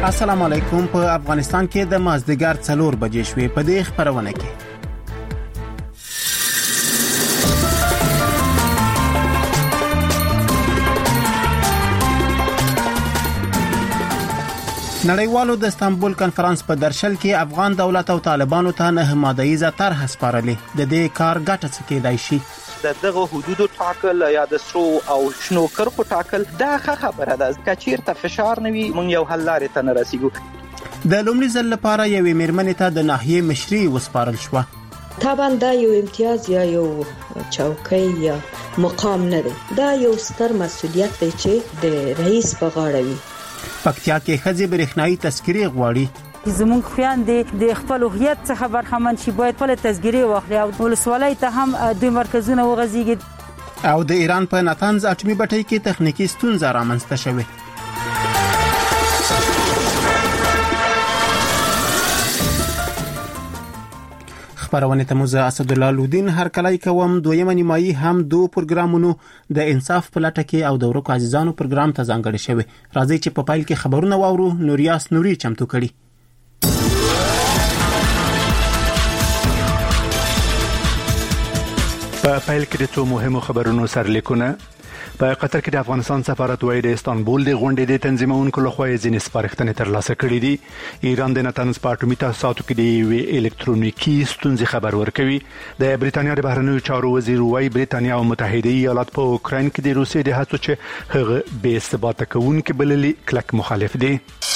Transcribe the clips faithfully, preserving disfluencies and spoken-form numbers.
السلام علیکم. په افغانستان کې د مازدیګر څلور بجې شوې. په دې خبرونه کې نړیوالو د استانبول کنفرانس په درشل کې افغان دولت او طالبانو ته نه ماده‌ایزه طرح سپارلې. د دې کار ګټه څه کېدای شي؟ د دغه حدودو ټاکل یا د سرو او شنو کرښو ټاکل دا ښه خبره ده. که چیرته فشار نه وي موږ یو حل لارې ته نه رسیږو. د لومړي ځل لپاره یوې میرمنې ته د ناحیې مشري وسپارل شوه. طبعا دا یو امتیاز یا یو چوکۍ یا مقام نه دی، دا یو ستر مسؤلیت دی چې د رئیس په غاړه وي. پکتیا کې ښځې برېښنايي تذکرې غواړي. زمونږ خویندې د خپل هویت څخه برخمن شي، باید خپل تذکرې واخلي او ولسوالۍ ته هم دوی مرکزونه وغځېږي. او د ایران په ناتنز اټومي بټۍ کې تخنیکی ستونزه رامنځته شوې. خبرونه ته موزه اسدالله لودین هر کله کوم. دویمه نیمایي هم دو پروګرامونو د انصاف په لټه کې او د ورکو عزیزانو پروګرام ته ځانګړی شوی. راځي چې په پایل کې خبرونه واورو. نوریاس نوري چمتو کړي. په پایل کې د څو مهمو خبرونو سرلیکونه. په قطر کې د افغانستان سفارت وایي د استانبول د غونډې د تنظیمونکو لخوا ځینې سپارښتنې ترلاسه کړې دي. ایران د ناتنز په اټومي تاسیساتو کې د یوې الکترونیکي ستونزې خبر ورکوي. د بریتانیا د بهرنیو چارو وزیر وایي بریتانیا او متحده ایالات په اوکراین کې د روسیې د هڅو چې هغه بې ثباته کوونکې بللي کلک مخالف دي.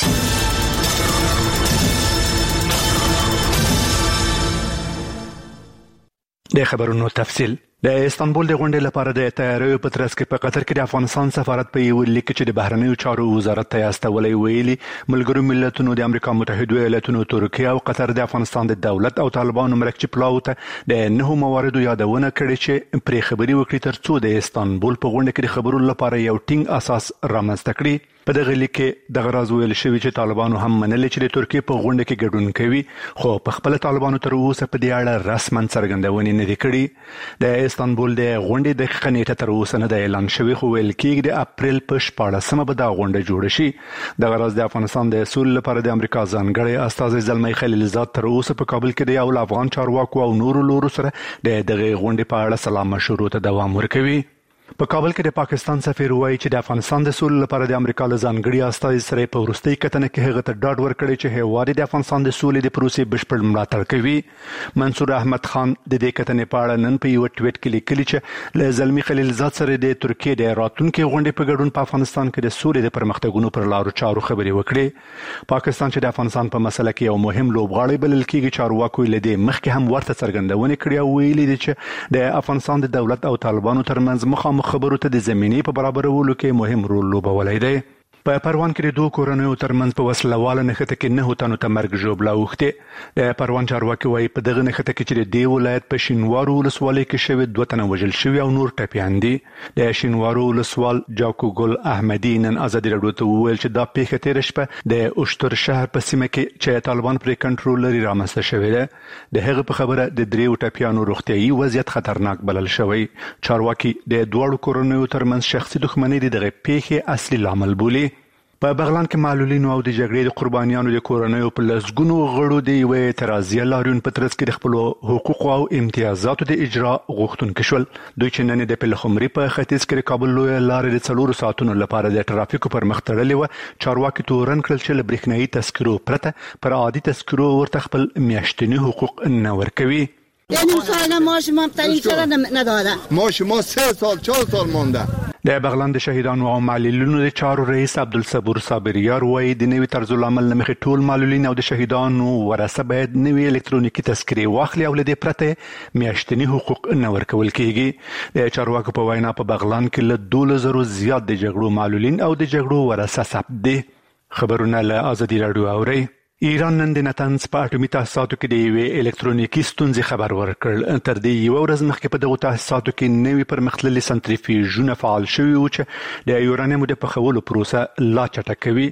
د خبرونو تفصیل. د استانبول د غونډې لپاره د تیاریو په ترڅ کې په قطر کې د افغانستان سفارت په یو لیک چې د بهرنیو چارو وزارت ته استولې ویلي ملګرو ملتونو د امریکا متحده ایالاتونو ترکیه او قطر د افغانستان د دولت او طالبانو مرکزي پلاو ته د نهو مواردو یادونه کړې چې پرې خبري وکړي ترڅو د استانبول په غونډه کې د خبرو لپاره یو ټینګ اساس رامنځته کړي. په دغه لیک کې د غراض ویل شوی چې طالبانو هم منلي چې د ترکیه په غونډه کې ګډون کوي، خو په خپل طالبانو تر اوسه په دې اړه رسماً څرګندونې نه دي کړې. د استانبول د غونډې د نیټه تر اوسه نه د اعلان شوی، خو ویل کېږي د اپریل په شپاړسمه به دا غونډه جوړه شي. د غراض د افغانستان د اصول لپاره د امریکا ځانګړی استازی زلمی خلیلزاد تر اوسه په کابل کې د یو افغان چارواکو او نورو لورو سره د دغه غونډې په اړه سلا مشورو ته دوام ورکوي. په کابل کې د پاکستان سفیر وایي چې د افغانستان د سولې لپاره د امریکا له ځانګړي استازي سره په وروستۍ کتنه کې هغه ته ډاډ ورکړی چې هیواد د افغانستان د سولې د پروسې بشپړ ملاتړ کوي. منصور احمد خان د دې کتنې په اړه نن په یو ټویټ کې لیکلي چې له زلمی خلیلزاد سره د ترکیه د راتلونکي غونډې په ګډون په افغانستان کې د سولې د پرمختګونو پر لارو چارو خبرې وکړي. پاکستان چې د افغانستان په مسله کې یو مهم لوبغاړی بلل کېږي، چارواکو یې له دې مخکې هم ورته څرګندونې کړې او ویلي دي چې د افغانستان د دولت او طالبانو ترمنځ مخامخ خبرو ته د زمینې په برابرولو کې مهم رول لوبولی دی. په پروان کې د دوه کورنیو ترمنځ په وسلواله نښته کې نه تنو ته مرګ ژوبله اوښتې. د پروان چارواکي وایي په دغه نښته کې چې د دې ولایت په شینوارو ولسوالۍ کې شوي دوه تنه وژل شوي او نور ټپیان دي. د شینوارو ولسوال جاکو ګل احمدي نن ازادي راډیو ته وویل چې دا پیښه تېره شپه د اوشتر شهر په سیمه کې چې طالبان پرې کنټرول لري رامنځته شوې ده. د هغه په خبره د دریو ټپیانو روغتیايي وضعیت خطرناک بلل شوی. چارواکي د دواړو کورنیو ترمنځ شخصي دښمنۍ د دغه پیښې اصلي لامل بولي. په بغلان کې معلولینو او د جګړې د قربانیانو د کورنیو په لسګونو غړو د یوې اعتراضیه لاریون په ترڅ کې د خپلو حقوقو او امتیازاتو د اجرا غوښتونکي شول. دوی چې نن د پلخمري په ختیځ کې د کابل لویه لارې د څلورو ساعتونو لپاره د ټرافیکو پر مخ تړلې وه، چارواکي تورن کړل چې له برېښنایي تذکرو پرته پر عادي تذکرو ورته خپل میاشتني حقوق نه ورکوي. یعنی مثلا ما شما تعیین سال نداده، ما شما سه سال چهار سال مونده. د بغلان د شهیدانو او معلولینو د چارو رئیس عبدالصبور صابریار وایي د نوي طرز العمل له مخې ټول معلولین او د شهیدانو ورثه باید نوي الکترونیکي تذکرې واخلي او له دې پرته میاشتني حقوق نه ورکول کېږي. د چارواکو په وینا په بغلان کې له دولس زرو زیات د جګړو معلولین او د جګړو ورثه ثبت دي. خبرونه له ازادي راډیو اورئ. ایران نن د نتنز په اټومي تاسیساتو کې د یوې الکترونیکي ستونزې خبر ورکړ. تر دې یوه ورځ مخکې په دغو تاسیساتو کې نوي پرمختللي سنتریفیوژونه فعال شوي وو چې د یورانیمو د پخولو پروسه لا چټکوي.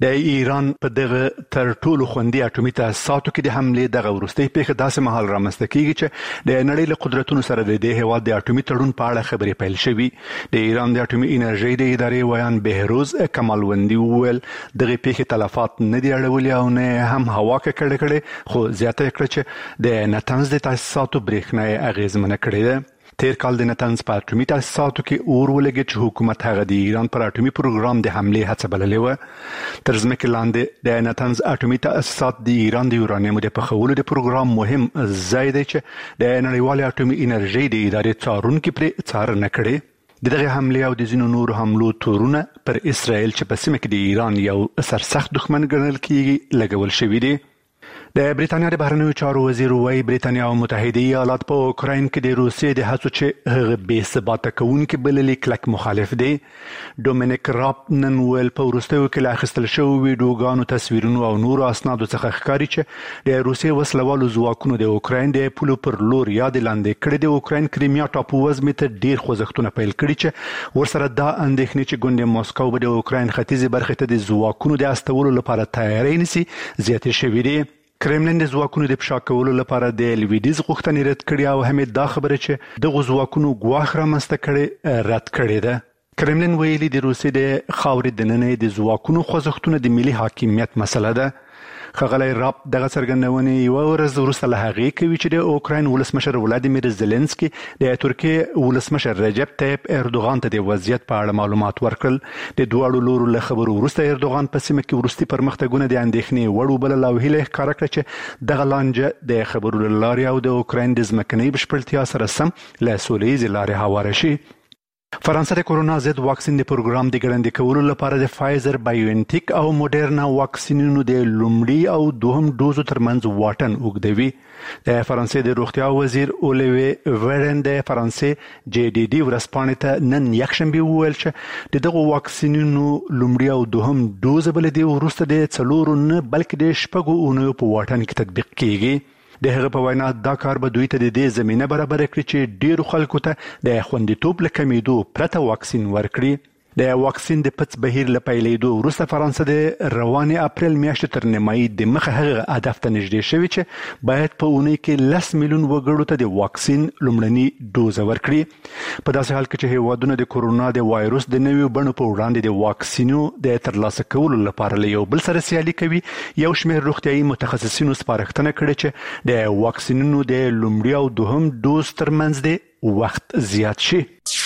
د ایران په دغه تر ټولو خوندي اټومي تاسیساتو کې د حملې دغه وروستۍ پیښه داسې مهال رامنځته کیږي چې د نړۍ له قدرتونو سره د دې هیواد د اټومي تړون په اړه خبرې پیل شوي. د ایران د اټومي انرژۍ د ادارې ویان بهروز کمالوندي وویل دغه پیښې تلفات نه دي اړولي او نه هم هوا ککړه کړې، خو زیاته کړه چې د نتنز د تاسیساتو برېښنا اغیزمنه کړې ده. تیر کال د نتنز په اټومي تاسیساتو کې اور ولګېد چې حکومت هغه د ایران پر اټومي پروګرام د حملې هڅه بللې وه. تر ځمکې لاندې د نتنز اټومي تاسیسات د ایران د یورانیمو د پخولو د پروګرام مهم ځای دی چې د نړیوالې اټومي انرژۍ د ادارې څارونکي پرې څارنه کړې. د دغه حملې او د ځینو نورو حملو تورونه پر اسرائیل چې په سیمه کې د ایران یو سرسخت دښمن ګڼل کیږي لګول شوي دي. د بریتانیا د بهرنیو چارو وزیر وايي بریتانیا او متحده ایالات په اوکراین کې د روسیې د هڅو چې هغه بې ثباته کوونکي بللي کلک مخالف دي. ډومینیک راب نن ویل په وروستیو کې له اخیستل شویو ویډیوګانو، تصویرونو او نورو اسنادو څخه ښکاري چې د روسیې وسلوالو ځواکونو د اوکراین د پولو پر لور یا د لاندې کړي د اوکراین کریمیا ټاپو وزمې ته ډیر خوځښتونه پیل کړي چې ورسره دا اندېښنې چې ګوند موسکو به د اوکراین ختیځې برخې ته د ځواکونو د استولو لپاره تیاری نیسي زیاتې شوي دي. کرملین د ځواکونو د فشا کولو لپاره د لویدیز غوښتنې رد کړي او هم دا خبره چې دغه ځواکونو ګواښ رامنځته کړي رد کړې ده. کرملین ویلي د روسیې د خاورې دننه د ځواکونو خوځښتونه د ملي حاکمیت مسله ده. ښاغلی راب دغه څرګندونې یوه ورځ وروسته له هغې کوي چې د اوکراین ولسمشر ولادیمیر زیلنسکي د ترکیې ولسمشر رجب طیب اردوغان ته د وضعیت په اړه معلومات ورکړل. د دواړو لورو له خبرو وروسته اردوغان په سیمه کې وروستي پرمختګونه د اندېښنې وړ وبلل او هیله یې ښکاره کړه چې دغه لانجه د خبرو له لارې او د اوکراین د ځمکنۍ بشپړتیا سره سم له سولیزې لارې هواره شي. فرانسه د کورونا ضد واکسین د پروګرام د ګړندي کولو لپاره د فایزر بایوانټیک او موډرنا واکسینونو د لومړي او دوهم ډوزو ترمنځ واټن اوږدوي. د فرانسې د روغتیا وزیر اولیوی ورن د فرانسې جی ډي ډي ورځپاڼې ته نن یکشنبه وویل چې د دغو واکسینونو لومړي او دوهم ډوز بل دی وروسته د څلورو نه بلکې د شپږو اونیو په واټن کې تطبیق کیږي. د هغه په وینا دا کار به دوی ته د دې زمینه برابر کړي چې ډیرو خلکو ته د خوندیتوب له کمیدو پرته واکسین ورکړي. د واکسین د پڅ بهیر له پیلېدو وروسته فرانسه د روانې اپریل میاشتې تر نیمایي د مخه هغه هدف ته نږدې شوي چې باید په اونۍ کې لس میلیون وګړو ته د واکسین لومړني ډوزه ورکړي. په داسې حال کې چې هیوادونه د کورونا د وایروس د نویو بڼو په وړاندې د واکسینو د ترلاسه کولو لپاره له یو بل سره سیالي کوي، یو شمېر روغتیایي متخصصینو سپارښتنه کړې چې د واکسینونو د لومړي او دوهم ډوز ترمنځ د وخت زیات شي.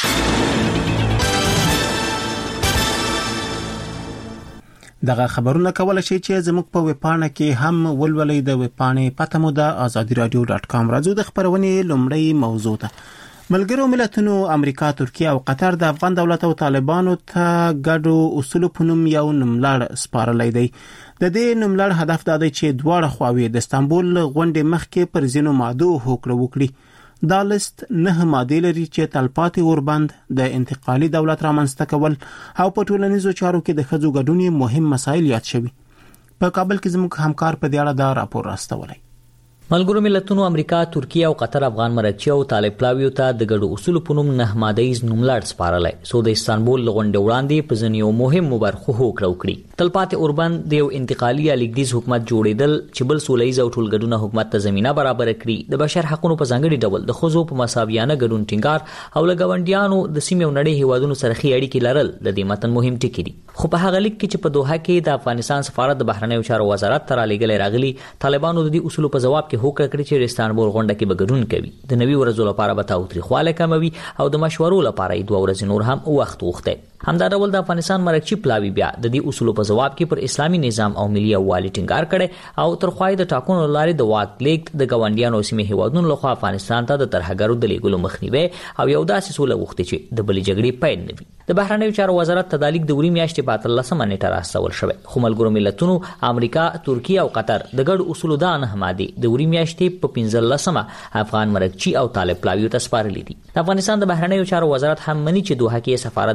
دغه خبرونه کولای شي چې زموږ په ویبپاڼه کې هم ولولئ. د ویبپاڼې پته مو د آزادي رادیو ډاټ کام. راځو د خبرونې لومړی موضوع ته. ملګرو ملتونو امریکا، ترکیه او قطر د افغان دولت او طالبانو ته ګډو اصولو په نوم یو نوملړ سپارلی دی. د دې نوملړ هدف دا دی چې دواړه خواوې د استانبول غونډې مخکې پر ځینو مادو هوکړه وکړي. دا لیست نه مادې لري چې تلپاتې اوربند، د انتقالي دولت رامنځته کول او په ټولنیزو چارو کې د ښځو ګډون مهم مسایل یاد شوي. په کابل کې زموږ همکار په دې اړه دا راپور راستولی. ملګرو ملتونو امریکا، ترکیه او قطر افغان مرچی او طالب پلاویو ته د ګډو اصولو په نوم نه مادهیز نوملړ سپارلی، څو د استانبول غونډې وړاندې په ځینو مهمو برخو هوکړه وکړي. تلپاتې اوربند د یو انتقالي یا لیکدیز حکومت جوړېدل چې بل سوله ییز او ټولګډونه حکومت ته زمینه برابر کړي، د بشر حقونو په ځانګړي ډول د ښځو په مساویانه ګډون ټینګار او له ګاونډیانو د سیمې او نړۍ هیوادونو سره ښې اړیکې لرل د دې متن مهم ټکي دي. خو په هغه لیک کې چې په دوحه کې د افغانستان سفارت د بهرنیو چارو وزارت ته رالیږلی راغلي، طالبانو د دې اصولو په ځواب کې هوکړه کړې چې استانبول غونډه کې به ګډون کوي، د نوي ورځو لپاره به تاوتریخوالی کموي او د مشورو لپاره یې دوه ورځې نور هم وخت غوښتی. همدا ډول د افغانستان مرکچی پلاوی بیا د دې اصولو په ځواب کې پر اسلامي نظام او ملي یووالي ټینګار کړی او تر خوای د ټاکنو لارې د واک لیږد د ګاونډیانو سیمې هیوادونو لخوا افغانستان ته د ترهګرو د لیږلو مخنیوی او یو داسې سوله غوښتي چې د بلې جګړې پیل نه وي. د بهرنیو چارو وزارت ته د لیک د وړي میاشتې په اتلسمه نیټه راستول شوی، خو ملګرو ملتونو امریکا، ترکیه او قطر د ګډو اصولو دا نه مادې د وړي میاشتې په پنځلسمه افغان مرکچی او طالب پلاویو ته سپارلي دي. د افغانستان د بهرنیو چارو وزارت هم مني چې دوحه کې سفارت د لیک ور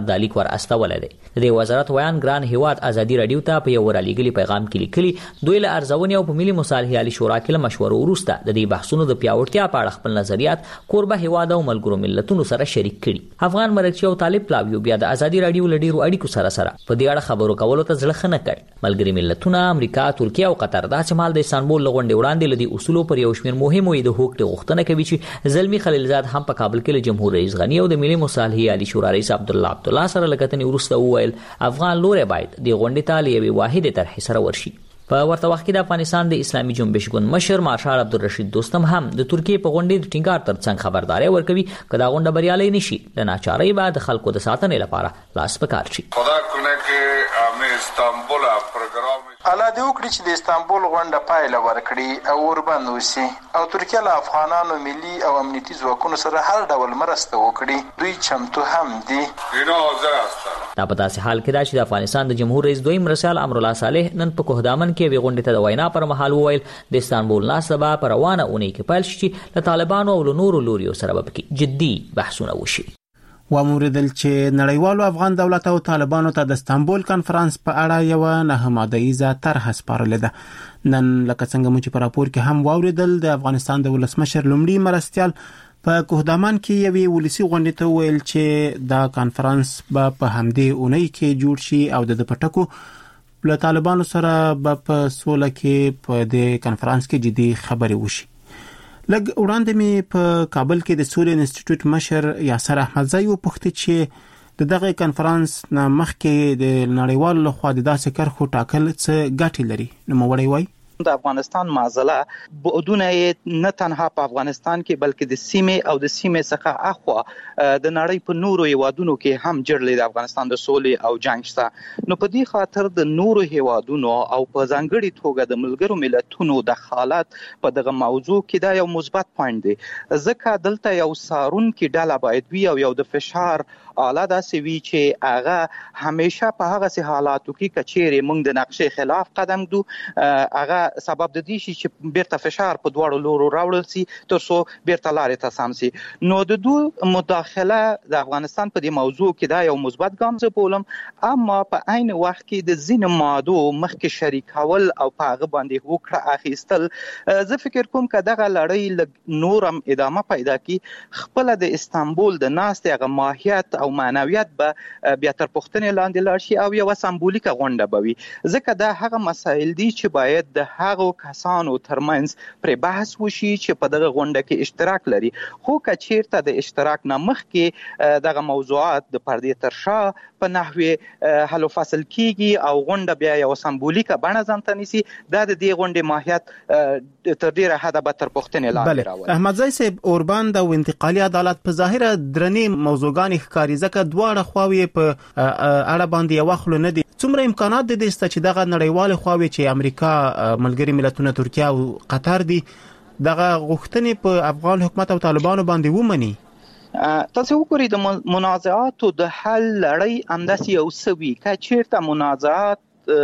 خبر استولې دی. د دې وزارت ویان ګران هیواد ازادي رادیو ته په یو ورالېګلي پیغام کې لیکلي دوی له ارزونې او په ملي مصالحې عالی شورا کې له مشورو وروسته د دې بحثونو د پیاوړتیا په اړه خپل نظریات کوربه هیواد او ملګرو ملتونو سره شریک کړي. افغان مرکزي او طالب پلاویو بیا د ازادي رادیو لډیرو اړیکو سره سره په دې اړه خبرو کولو ته ځل خنه کړ. ملګری ملتونه امریکا، ترکیه او قطر دا چې مال د استانبول لغونډې وړاندې لدی اصولو پر یو شمېر مهمو د حقوق غوښتنه کوي چې زلمی خلیلزاد هم په کابل کې له جمهور رئیس غنی او د ملي مصالحې عالی شورا رئیس عبدالله عبدالله سره لکتنې ورسته وویل افغان لوري باید د غونډې ته له یوې واحده طرحې سره ورشي. په ورته وخت کې د افغانستان د اسلامي جنبش ګوند مشر مارشال عبدالرشید دوستم هم د ترکیه په غونډې د ټینګار ترڅنګ خبرداري ورکوي کله غونډه بریالي نشي د ناچارۍ بعد خلکو د ساتنې لپاره لاس پکار شي. خدا کنه کې امه استانبول پروګرام الله دې وکړي چې د استانبول غونډه پایله ورکړي او وربند وسی او ترکیه له افغانانو ملي او امنیتي ځواکونو سره هر ډول مرسته وکړي. دوی چمتو هم دي. دا په داسې حال کې دا چې د افغانستان د جمهور رئیس دویم مرسل امرالله صالح نن په کوهدامن کې وی غونډې ته د وینا پر مهال وویل د استانبول ناسبه پر روانه اونۍ کې پیل شي له طالبانو او نورو لوریو سره به کې جدي بحثونه وشي. وموردل چې نړیوالو افغان دولت او طالبانو ته د استانبول کانفرنس په اړه یو نه مادهیزه طرح سپارلې ده. نن لکه څنګه مو چې په راپور کې هم واوریدل د افغانستان د ولسمشر لومړي مرستیال په کوهدامان کې یوې ولسی غونډې ته ویل چې دا کانفرنس به په همدې اونۍ کې جوړ شي او د پټکو له طالبانو سره به په سوله کې په دې کانفرنس کې جدي خبرې وشي. لږ وړاندې مې په کابل کې د سولې انسټیټیوټ مشر یاسر احمدزی وپوښتل چې د دغه کانفرنس نه مخکې د نړیوالو لخوا د داسې کرښو ټاکل څه ګټې لري. نو موړی وای د افغانستان معضله بدون نه تنها په افغانستان کې بلکې د سیمې او د سیمې څخه اخوا د نړۍ په نورو هیوادونو کې هم جړلې د افغانستان د سولې او جنگ شته. نو په دې خاطر د نورو هیوادونو او په ځانګړي توګه د ملګرو ملتونو دخالت په دغه موضوع کې دا یو مثبت پوینټ دی. ځکه دلته یو سارون کې ډله باید وي او یو د فشار آله داسې وي چې هغه همیشه په هغه سي حالاتو کې کچېرې موږ د نقشې خلاف قدم دو هغه سبب د دې شي چې بیرته فشار په دواړو لورو راوړل سي تر څو بیرته لارې ته سم سي. نو د دوه مداخله د افغانستان په دې موضوع کې دا یو مثبت ګام زه بولم. اما په عین وخت کې د ځینو مادو مخکې شریکول او په هغه باندې وکړه اخیستل زه فکر کوم که دغه لړۍ نورم ادامه پیدا کی خپل د استانبول د ناستې هغه ماهیت او معنویت به بیا تر پوښتنې لاندې لاړ شي او یو سمبولیکه غونډه به وي. ځکه دا هغه مسایل دي چې باید د هغو کسانو ترمنځ پر بحث وشي چې په دغه غونډه کې اشتراک لري. خو که چیرته د اشتراک نه مخکې دغه موضوعات د پردې تر شا په نحوې حل و فصل کیږي او غونډه بیا یو سمبولیکه بڼه ځان ته نیسي دا د دې غونډې ماهیت تر ډیره حده به تر پوښتنې لاندې راوړي. احمدزی صاحب اوربند او انتقالي عدالت په ظاهره درنې موضوعګان ښکاري ځکه دواړه خواوې په اړه باندې یو خلو نه دي. څومره امکانات د دې ست چې دغه نړیوال خواوې چې امریکا ملګری ملتونه ترکیه او قطر دي دغه غوښتنې په افغان حکومت او طالبانو باندې ومني؟ تاسو وګورئ د منازعاتو د حل لړۍ همداسې یو څه وي. که چیرته منازعات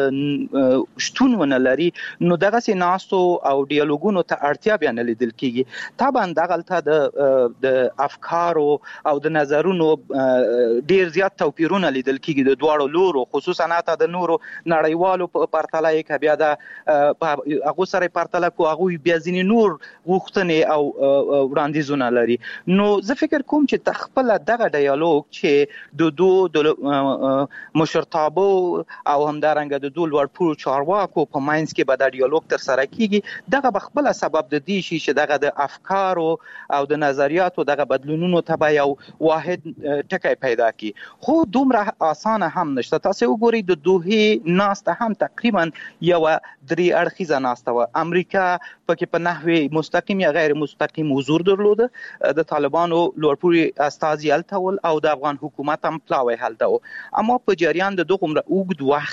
شتون ونه لري نو دغه سي ناستو او ډیالوګونو ته اړتیا بیا نه لیدل کیږي. طبعا دغلته د د افکارو او د نظرونو ډیر زیات توپیرونه لیدل کیږي د دواړو لورو خصوصا نه د نورو نړیوالو په پرتله کې بیا د هغه سره پرتله کو هغه بیا ځینې نور غوښتنې او وړاندیزونه لري. نو زه فکر کوم چې تخپل دغه ډیالوګ چې د دوه د مشرتابو او همدارنګه د دوه لوړپوړو چارواکو په ماینس کې به د ډیالوګ تر سره کیږي دغه به خپل سبب د دې شي چې دغه د افکارو او د نظریاتو دغه بدلونونو ته به یو واحد ټکی پیدا کی. خو دومره اسانه هم نشته. تاسو وګورئ د دوه ناسته هم تقریبا یو درې اړخیزه ناسته و. امریکا پکې په نحوه مستقیم یا غیر مستقیم حضور درلوده. د طالبانو لوړپوړي استازي هلته ول او د افغان حکومت هم پلاوی هلته و. اما په جریان د دغه عمر اوږد وخت کې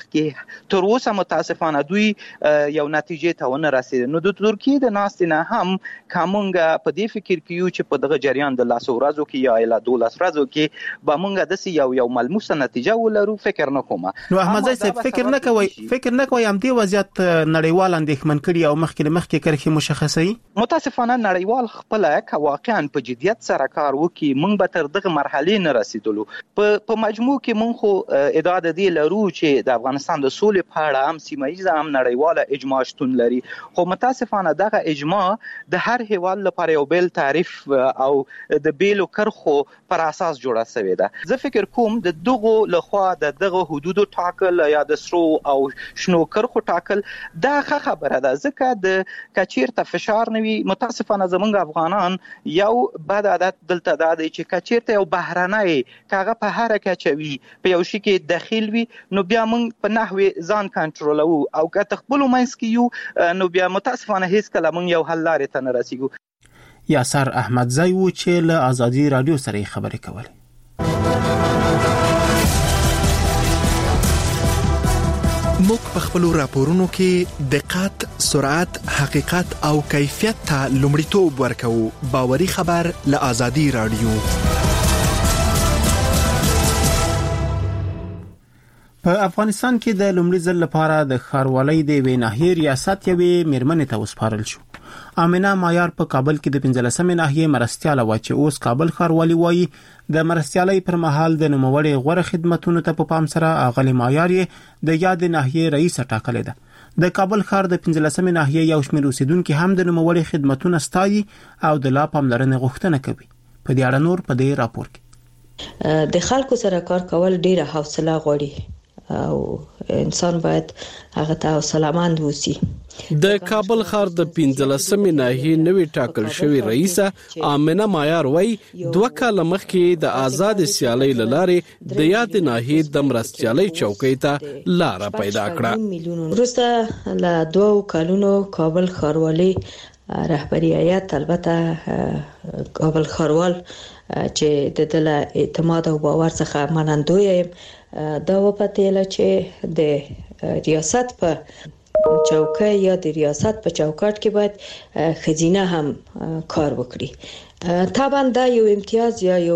تر اوسه متاسفانه دوی یو نتیجې ته ونه رسیدل. نو د ترکیې د ناستې نه هم کومنګ په دې فکر کې یو چې په دغه جریان د لاس ورځو کې یا اله دولس ورځو کې به مونږ د سی یو یو ملموسه نتیجه ولرو فکر نه کوم. نو احمد زئی صاحب فکر نه کوي فکر نه کوي هم دې وضعیت نړیوال اندېښمن کړي او مخکې مخکې کرخي مشخصي. متاسفانه نړیوال خپل ک واقعا په جديت سره کار وکي مونږ به تر دغه مرحله نه رسیدلو. په مجموع کې مونږ خو ادعا د دې لرو چې د افغانستان د سولې په اړه هم سیمایي هم نړیواله اجماع شتون لري، خو متاسفانه دغه اجماع د هر هیواد لپاره یو بیل تعریف او د بیلو کرخو پر اساس جوړه شوې ده. زه فکر کوم د دغه لخوا د دغه حدودو ټاکل یا د سرو او شنو کرخو ټاکل دا ښه خبره ده، ځکه د کچیرته فشار نوي متاسفانه زمونږ افغانان یو بد عادت دلته دا دی چې کچیرته یو بهرنۍ کاغه په هر کچوي په یو شي کې داخل وي نو بیا موږ په نحوی ځان کنټرولو او که تخپل مینس کې یو نو بیا متاسفانه هیڅ کله موږ یو حل لارې ته نه رسیږو. یاسر احمد زئی و چې له ازادي رادیو سره خبرې کولې. موږ په خپل راپورونو کې دقت، سرعت، حقیقت او کیفیت ته لومړیتوب ورکوو. باوري خبر له ازادي رادیو. په افغانستان کې د لومړي ځل لپاره د ښاروالۍ د ویناهي ریاست یوې میرمنې ته وسپارل شو. امینه مایار په کابل کې د پنځلسمې ناحیې مرستیاله و چې اوس کابل ښاروالي وایي د مرستیالۍ پر مهال د نوموړې غوره خدماتونو ته په پام سره اغلې مایار یې د یاد ناحیې رئیس ټاکلې ده. د کابل ښار د پنځلسمې ناحیې یو شمېر اوسیدونکو هم د نوموړې خدماتونه ستایي او د لا پاملرنې غوښتنه کوي. په دې اړه نور په دې راپور کې د خلکو سره کار کول ډیره حوصله غواړي او انسان باید هغه ته حوصله‌مند وسی. د کابل ښار د پنځلسمې ناحیې نوې ټاکل شوی رئیسه امینه مایار وایي دوه کاله مخکې د آزاد سیالۍ لاره د یاد ناحیې د مرستیالۍ چوکۍ ته لار پیدا کړه. وروسته له دوه کالونو کابل ښاروالي رهبری هیئت البته کابل ښاروال چې د دل اعتماد او باور څخه منندوی یم دا وپتیله چې د ریاست په چوکۍ یا د ریاست په چوکاټ کې باید خزینه هم کار وکړي. طبعا دا یو امتیاز یا یو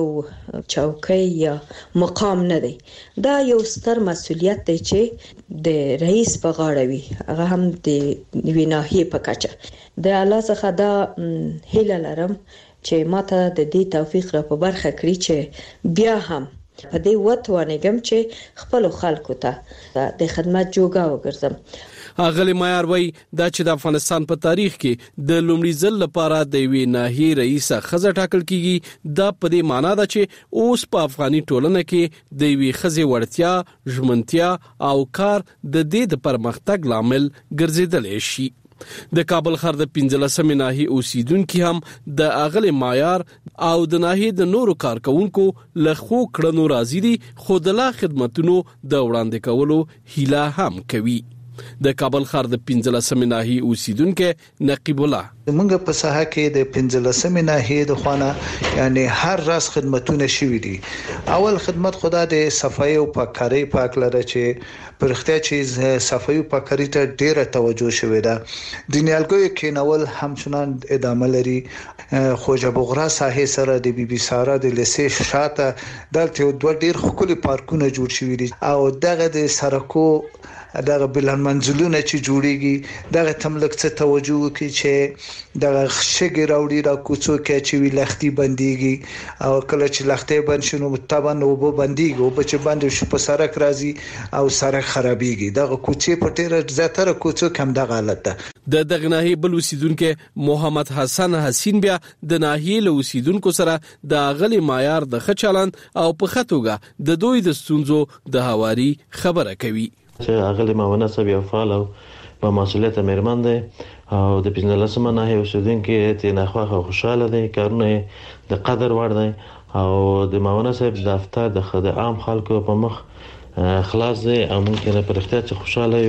چوکۍ یا مقام نه دی، دا یو ستر مسؤلیت دی چې د رئیس په غاړه وي، هغه هم د ویناهي په کچه. د الله څخه دا هیله لرم چې ماته د دې توفیق را په برخه کړی چې بیا هم په دې وتوانېږم چې خپل خلکو ته د خدمت جوګه وګرځم. اغلی مایار وای دا چې د افغانستان په تاریخ کې د لومړي ځل لپاره د وی ناحیې رئیسه خزه ټاکل کیږي، دا په دې معنی ده چې اوس په افغاني ټولنه کې د وی خزه وړتیا، ژمنتیا او کار د دې د پرمختګ لامل ګرځیدل شي. د کابل ښار د پنځلسمې ناحیې اوسیدونکو هم د اغلی مایار او د ناحیې د نورو کارکونکو له خو کړنو راضي دي، خو د لا خدماتونو د وړاندې کولو هیله هم کوي. د کابل ښار د پنځلسمې ناحیې اوسیدونکو نقیب الله موږ په ساحه کې د پنځلسمې ناحیې د خوانه یعنی هر راس خدماتونه شوي دي. اول خدمت خدا د صفایي او پاککاري پاک لره چې پرختیا چې صفایي او پاککاري ته ډیره توجه شوې ده. د نیالګیو کینول همچنان ادامه لري. خوجه بغرا ساحه سره د بي بي سارا د لسې شاته دلته دوه ډیر خولي پارکونه جوړ شوي دي او دغه د سرکو دغه بلان منزلونه چې جوړیږي دغه تملک څه توجه وکړي چې دغه شګي راوړي را کوڅو کې چې وی لختي بنديږي او کله چې لختي بند شنو متبن او بو بنديږي او بچ باندې شو په سرک راځي او سرک خرابيږي دغه کوڅې په ټیره زیاتره کوڅو کم دغه حالت ده. د دغه ناحیې بل اوسیدونکو محمد حسن حسین بیا د ناحیې له اوسیدونکو سره د غلي معیار د خچلند او په خطوګه د دوی د ستونزو د هواري خبره کوي. چې اغلی ماونه صاحب یو فعال او په مسؤلیت مېرمن دی او د پنځلسمه ناحیې اوسیدونکو ته نه خوښه خوشاله دي، کارونه د قدر وړ دي او د ماونه صاحب دفتر د خدای عام خلکو په مخ خلاص دی او ممکنه پر اختیار خوشاله یو.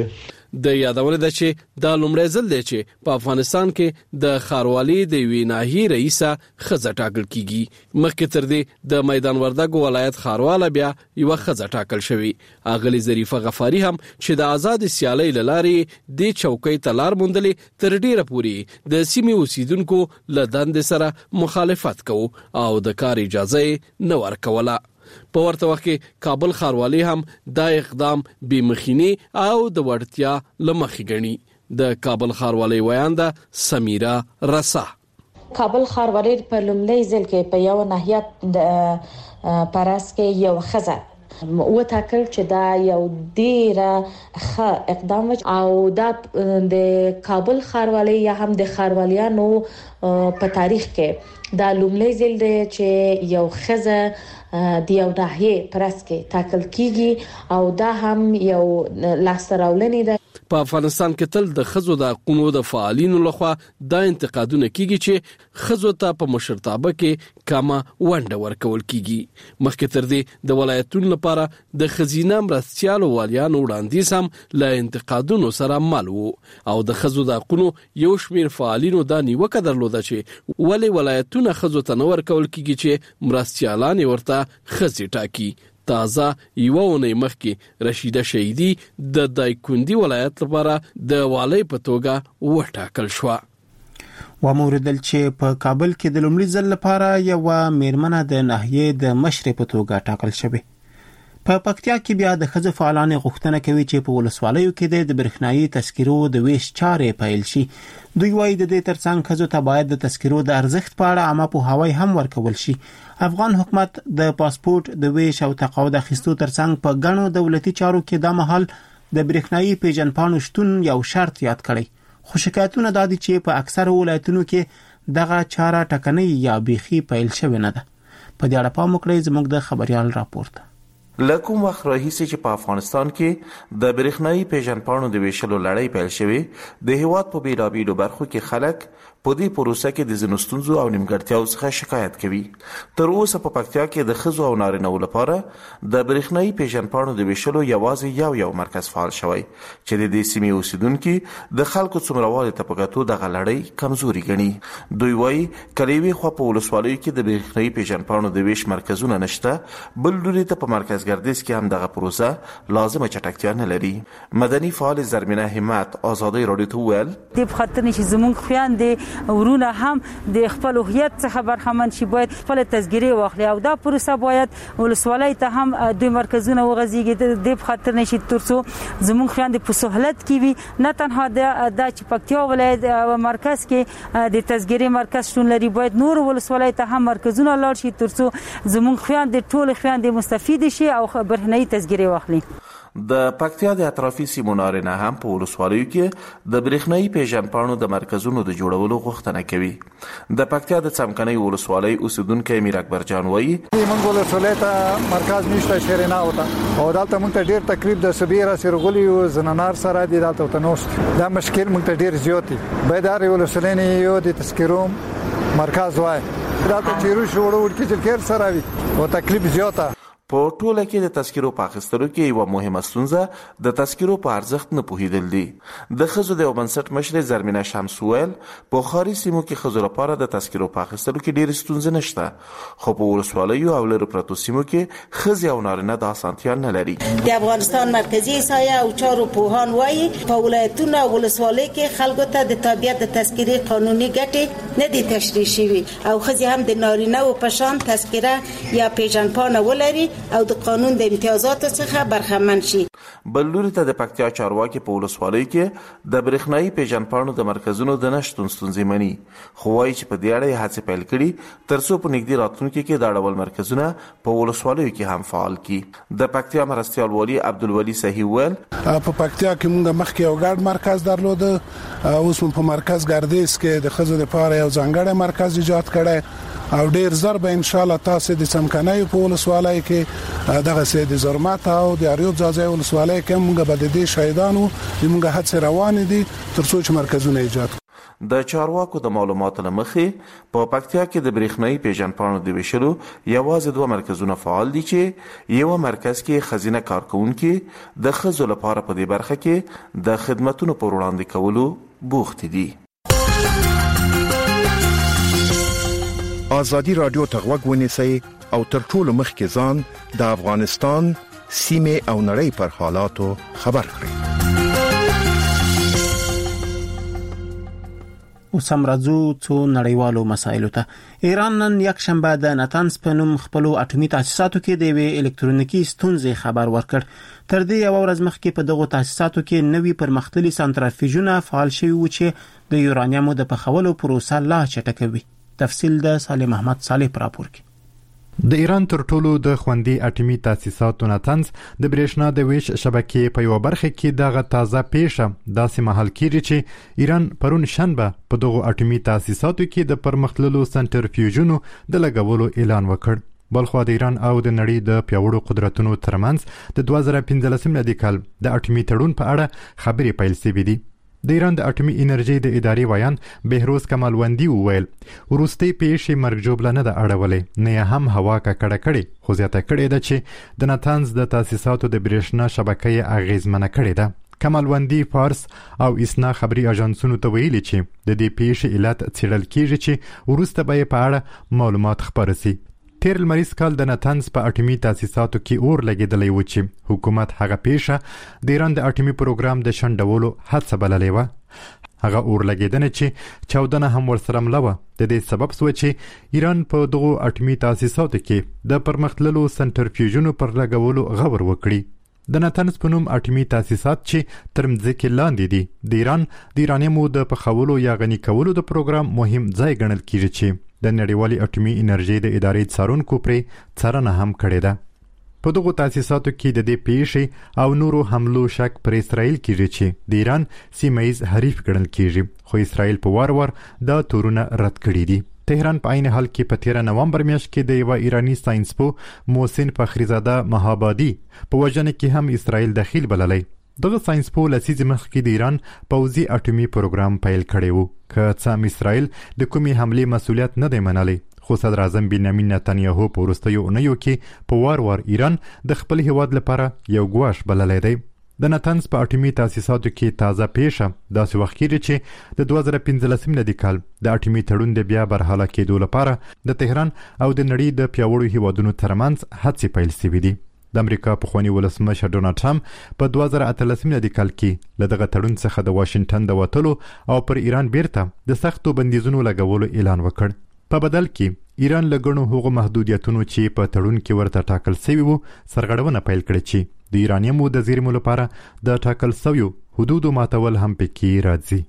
د یادونه ده چې دا لومړی ځل دی چې په افغانستان کې د خاروالۍ د یوې ناحیې رئیسه ښځه ټاکل کیږي. مخکې تر دې د میدان وردګ ولایت خارواله بیا یو ښځه ټاکل شوی. اغلی ظریفه غفاری هم چې د آزاد سیالۍ لارې د چوکۍ ته لار موندلې تر ډیره پوري د سیمې اوسیدونکو له دندې سره مخالفت کوي او د کار اجازه نه ورکوله. په ورته وخت کې کابل ښاروالۍ هم دا اقدام بې مخینی او د وړتیا لمخې ګڼي. د کابل ښاروالۍ ویانده سمیرا رسا کابل ښاروالۍ په لومړي ځل کې په یو ناحیه د پاراس کې یو ښځه وټاکل چې دا یو ډیره ښه اقدام او دا د کابل ښاروالۍ یا هم د ښاروالیانو په تاریخ کې دا لومړی ځل دی چې یو ښځه د یو ناحیې پرس کې ټاکل کیږي او دا هم یو لاسته راوړنه ده. په افغانستان کې تل د ښځو د حقوقو د فعالینو لخوا دا انتقادونه کیږي چې ښځو ته په مشرتابه کې کمه ونډه ورکول کیږي. مخکې تر دې د ولایتونو لپاره د خزینه مرستيالو والیانو وړاندیز هم له انتقادونو سره مل وو او د ښځو د حقوقو یو شمیر فعالینو دا نیوکه درلوده چې ولې ولایتونه ښځو ته نه ورکول کیږي چې مرستيالان ورته ښځې ټاکي. تازه یو ونې مخکې رشیده شهیدی د دایکندي ولایت لپاره د والی په توګه وټاکل شو. و موردل چې په کابل کې د لومړي ځل لپاره یو میرمنه د ناحیې د مشر په توګه ټاکل شوه. په پکتیا کې بیا د ښځو فعالانو غوښتنه کوي چې په ولسوالیو کې د برېښنايي تذکرو د ویش چارې پیل شي. دوی وايي د دې ترڅنګ ښځو ته باید د تذکرو د ارزښت په اړه عامه پوهاوی هم ورکول شي. افغان حکومت د پاسپورت د ویش او تقاعد اخیستو ترڅنګ په غنو دولتي چارو کې د مهال د برېښنايي پیژنپاڼو شتون یو شرط یاد کړی. خو شکایتونه دا دي چې په اکثر ولایتونو کې دغه چاره ټکنۍ یا بیخي پیل شوې نه ده. په دې اړه پام وکړئ زموږ د خبريال راپورته. لکوم وخت راهیسې چې په افغانستان کې د برېښنايي پیژنپاڼو د ویشلو لړۍ پیل شوې د هیواد په بیلابیلو برخو کې خلک په دې پروسه کې د ځینو ستونزو او نیمګړتیاو څخه شکایت کوي. تر اوسه په پکتیا کې د ښځو او نارینه‌و لپاره د برېښنايي پیژنپاڼو د ویشلو یوازې یو یو مرکز فعال شوی چې د دې سیمې اوسیدونکو د خلکو څومره ته په کتو دغه لړۍ کمزوري ګڼي. دوی وايي کلیوي خو په ولسوالیو کې د برېښنايي پیژنپاڼو د ویش مرکزونه نشته، بل لوري ته په مرکز ګردیز کې هم دغه پروسه لازمه چټکتیا نه لري. مدني فعال زرمینه همت آزادۍ رادیو ته ویل د خاطر نشي زمونږ خويندې ورونه هم د خپل هویت څخه برخمن شي، باید خپل تذکره واخلي او دا پروسه باید ولسوالۍ ته هم د مرکزونه وغځيږي. د خاطر نشي ترڅو زمونږ خويندې په سہولت کې وي، نه تنها د چې پکتیا ولایت مرکز کې د تذکره مرکز شون لري، باید نور ولسوالۍ ته هم مرکزونه لاړ شي ترڅو زمونږ خويندې ټول خويندې مستفید شي او برېښنايي تذکره واخلي. د پکتیا د اطرافي سیمو نارینه هم په ولسوالیو کې د برېښنايي پیژنپاڼو د مرکزونو د جوړولو غوښتنه کوي. د پکتیا د څمکنۍ ولسوالۍ اوسیدونکو امیر اکبر جان وایي موږ ولسوالۍ ته مرکز نشته شرینا وته او دلته موږ ته ډیر تکلیف د سبیره سرغلی او زنانار سره دی دلته تنوس دا مشکل موږ ته ډیر زیاتی بيدار ولسوالۍ یو د تذکروم مرکز وای دلته چیرو شوړو ورکی چې کیر سره وي او تکلیف زیاته. په ټوله کې د تذکرو په اخیستلو کې یو مهمه ستونزه د تذکرو په ارزښت نه پوهیدل دي. د ښځو د وبنسټ مشر زرمینه شمس ویل په خاري سیمو کې ښځو لپاره د تذکرو په اخیستلو کې ډېر ستونزې نشته، خو په ولسوالیو او لرو پرتو سیمو کې ښځې او نارینه د اسانتیا نه لري. د افغانستان مرکزی سایه او چارو پوهان وایي په ولایتونو او ولسوالۍ کې خلکو ته د تابعیت د تذکرې قانوني ګټې نه دي تشریح شوي او ښځې هم د نارینه او په شان تذکره یا پیژنپاڼه ولري او د قانون د امتیازاتو څخه برخمن شي. بل لوري ته د پکتیا چارواکي په ولسوالۍ کې د برېښنايي پیژنپاڼو د مرکزونو د نشټون ستونزې مني، خو وايي چې په دې اړه هڅې پیل کړي ترڅو په نږدې راتلونکي کې دا ډول مرکزونه په ولسوالیو کې هم فعال کړي. د پکتیا مرستيال والي عبدالولي صحیح ویل په پکتیا کې موږ مخکې یو ګډ مرکز درلود، اوس په مرکز ګردیز کې د ښځو لپاره یو ځانګړی مرکز ایجاد کړی او ډیر زر به ان شاء الله تاسو د څمکنۍ په ولسوالۍ کې دغه سي د زرمات او د اریوب ځای ولسوالۍ کې موږ به د دې شهیدانو موږ هڅه روان دي ترڅو چې مرکزونه ایجاد. د چارواکو د معلوماتو له مخې په پکتیا کې د برېښنايي پیژنپاڼو د ویشلو یوازې دوه مرکزونه فعال دي چې یو مرکز کې ښځینه کارکونکي د ښځو لپاره په دې برخه کې د خدمتونو پر وړاندې کولو بوخت دي. آزادی رادیو ته غوږ ونیسئ او تر ټولو مخکې ځان د افغانستان سیمې او نړۍ پر حالاتو خبر کړئ. اوس هم راځو څو نړیوالو مسایلو ته. ایران نن یک شنبه د نتنز په نوم خپل اټومي تاسیساتو کې د یوې الکترونیکي ستونزې خبر ورکړ. تر دې یو ورځ مخکې په دغو تاسیساتو کې نوي پرمختللي سنتریفیوژونه فعال شوي وو چې د یورانیمو د پخولو پروسه لا چټکوي. تفصیل د سالم احمد صالح پر راپور کې. د ایران تر ټولو د خوندي اټومي تاسیساتو نتنز د برېښنا د ویش شبکې په یو برخه کې دغه تازه پیښه داسې مهال کېږي چې ایران پرون شنبه په دغه اټومي تاسیساتو کې د پرمختللو سنتریفیوژونو د لګولو اعلان وکړ. بلخو د ایران او د نړۍ د پیاوړو قدرتونو ترمنځ د دوه زره پنځلسم میلادي کال د اټومي تړون په اړه خبرې پیل شوې دي. د ایران د اټومي انرژي د ادارې ویان بهروز کمالوندی وویل وروستي پیښې مرګ ژوبله نه ده اړولې نه هم هوا ککړه کړې، خو زیاته کړې ده چې د نتنز د تاسیساتو د برېښنا شبکې اغیزمنه کړې ده. کمالوندی فارس او اسنا خبري اژانسونو ته ویلي چې د دې پیښې علت څېړل کیږي چې وروسته به په اړه معلومات خپاره شي. تیر لمریز کال د نتنز په اټومي تاسیساتو کې اور لګېدلی و چې حکومت هغه پیښه د ایران د اټومي پروګرام د شنډولو هڅه بللې وه. هغه اور لګېدنه چې چاودنه هم ورسره مله وه د دې سبب شوه چې ایران په دغو اټومي تاسیساتو کې د پرمختللو سنتریفیوژونو پر لګولو غور وکړي. د نتنز په نوم اټومي تاسیسات چې تر مځکې لاندې دي د ایران د یورانیمو د پخولو یا غني کولو د پروګرام مهم ځای ګڼل کیږي چې د نړیوالې اټومي انرژي د ادارې څارونکو پرې څارنه هم کړې ده. په دغو تاسیساتو کې د دې پیښې او نورو حملو شک پر اسرائیل کیږي چې د ایران سیمه‌ایز حریف ګڼل کیږي، خو اسرائیل په وار وار دا تورونه رد کړي دي. تهران په عین حال کې په تیره نومبر میاشت کې د یو ایرانی ساينسپو محسن فخریزاده مهابادي په وژنه کې هم اسرائیل دخیل بللی. دغه ساينسپو لسیز مخکې د ایران پوځي اټومي پروګرام پیل کړی وو. که څه هم اسرائیل د کومې حملې مسؤلیت نه دی منلی، خو صدر اعظم بنیامین نتنیاهو په وروستیو اونیو کې په وار وار ایران د خپل هیواد لپاره یو ګواښ بللی دی. د نتنز په اټومي تاسیساتو کې تازه پیښه داسې وخت کېږي چې د دوه زره پنځلسم میلادي کال د اټومي تړون د بیا برحاله کېدو لپاره د تهران او د نړۍ د پیاوړو هیوادونو ترمنځ هڅې پیل شوې دي. د امریکا پخواني ولسمشر ډونالډ ټرمپ په دوه زره اتلسم میلادي کال کې له دغه تړون څخه د واشنګټن د وتلو او پر ایران بیرته د سختو بندیزونو لګولو اعلان وکړ. په بدل کې ایران له ګڼو هغو محدودیتونو چې په تړون کې ورته ټاکل شوي وو سرغړونه پیل کړې چې د ایرانیمو د زیرمو لپاره د ټاکل شویو حدودو ماتول هم پکې راځي.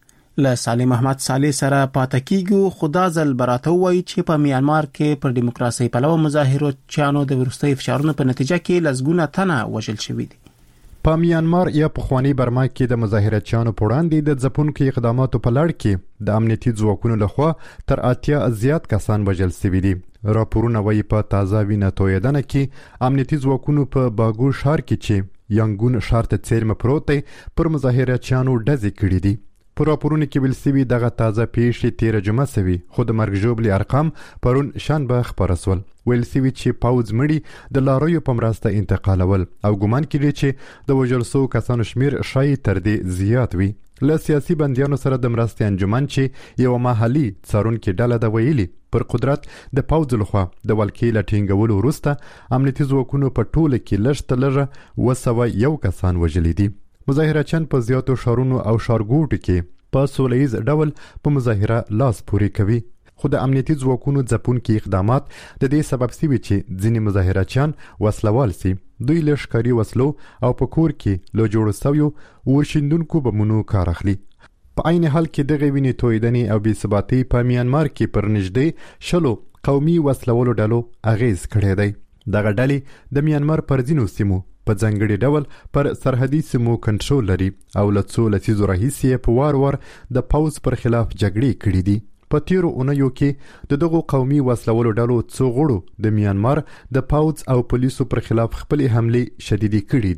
له سالم احمد صالح سره پاتې کیږو. خدا ځل براته وایي چې په میانمار کې پر دیموکراسي پلوه مظاهرو چانو د وروستي فشارونو په نتیجه کې لسګونه تنه وژل شوي دي. په میانمار یا پخوانی برما کې د مظاهرچیانو په وړاندې د ځپونکو اقداماتو په لړ کې د امنیتي ځواکونو لخوا تر اتیا زیات کسان وژل شوي دي. راپورونه وایي په تازه وینه تویدنه کې امنیتي ځواکونو په باګو ښار کې چې یانګون ښار ته څیرمه پروت دی پر مظاهرچیانو ډزې کړي دي. په راپورونو کې ویل شوي دغه تازه پیښې تیره جمعه شوي، خو د مرګ ژوبلې ارقام پرون شنبه خپاره شول. ویل شوي چې پوځ مړي د لاریو په مرسته انتقالول او ګمان کېږي چې د وژل شوو کسانو شمیر ښایي تر دې زیات وي. له سیاسي بندیانو سره د مرستې انجمن چې یو محلي څارونکې ډله ده ویلي پر قدرت د پوځ لخوا د ولکې له ټینګولو وروسته امنیتي ځواکونو په ټوله کې لږ تر لږه اوه سوه یو کسان وژلي دي. مظاهرچیان په زیاتو ښارونو او ښارګوټو کې په سوله ییز ډول په مظاهره لاس پورې کوي، خو د امنیتي ځواکونو ځپونکي اقدامات د دې سبب شوي چې ځینې مظاهرچیان وسلوال سي. دوی له ښکاري وسلو او په کور کې له جوړو شویو ورشیندونکو بمونو کار اخلي. په عین حال کې دغه وینې تویدنې او بې ثباتۍ په میانمار کې پر نږدې شلو قومي وسلولو ډلو اغیز کړی دی. دغه ډلې د میانمار پر ځینو سیمو په ځانګړي ډول پر سرحدي سیمو کنټرول لري او له څو لسیزو راهیسې په وار وار د پوځ پر خلاف جګړې کړي دي. په تیرو اونیو کې د دغو قومي وسلولو ډلو څو غړو د میانمار د پوځ او پولیسو پر خلاف خپلې حملې شدیدې کړي دي.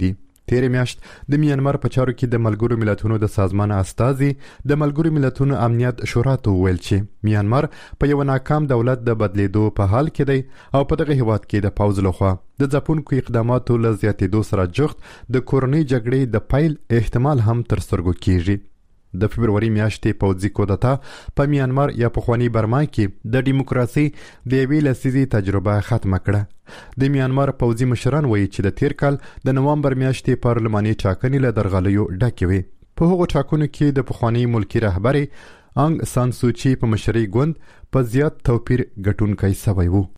تیر میاشت د میانمار په چارو کې د ملګرو ملتونو د سازمان استازي د ملګرو ملتونو امنیت شورا ته ویل چې میانمار په یو ناکام دولت د بدلیدو په حال کې دی او په دغه هیواد کې د پوز لخوا د ځپونکو اقداماتو له زیاتېدو سره جوخت د کورنۍ جګړې د پیل احتمال هم تر سترګو کیږي. د فبرवरी میاشتې پوځي کودتا په میانمار یا پخوانی برما کې د دیموکراسي د یوې لسیزې تجربه ختمه کړه. د میانمار پوځي مشران وایي چې د تیر کال د نوامبر میاشتې پارلماني ټاکنې له درغلیو ډکې وې. په هغو ټاکنو کې د پخوانی ملکی رهبرې انګ سان سوچي په مشرۍ ګوند په زیات توپیر ګټونکی سوی وو.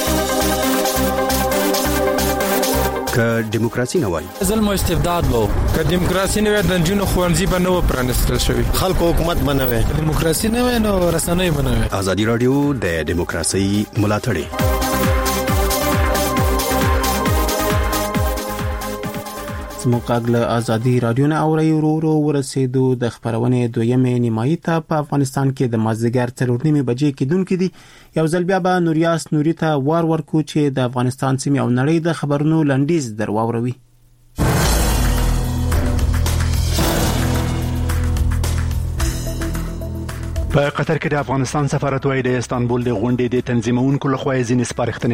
که دیموکراسي نه وای ظلم او استبداد وو، که دیموکراسي نه وای د جنونو خوانځي به نه و پرانستل شوی، خلکو حکومت بنوي، دیموکراسي نه وای نو رسنۍ بنوي. ازادي رادیو د دیموکراسي ملاتړ مقابله ازادي رادیو نه اوري ورو ورسېدو د خبرونه دویمه نیمایي ته په افغانستان کې د مازدیګر څلور نیمه بجې کې دونکو دي. یو ځل بیا به نوریاس نوري ته وار ورکو چې د افغانستان سیمې او نړۍ د خبرونو لنډیز درواوروي. په قطر کې د افغانستان سفارت وايي د استانبول د غونډې د تنظیمونکو لخوا ځینې سپارښتنې